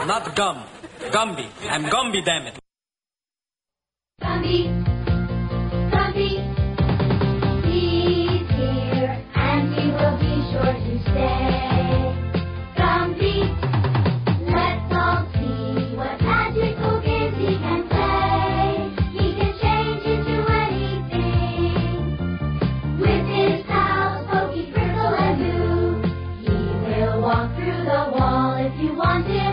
Not Gum. Gumby. I'm Gumby, damn it. Gumby, Gumby, he's here, and he will be sure to stay. Gumby, let's all see what magical games he can play. He can change into anything. With his pals, Pokey, Frizzle, and Goo, he will walk through the wall if you want him.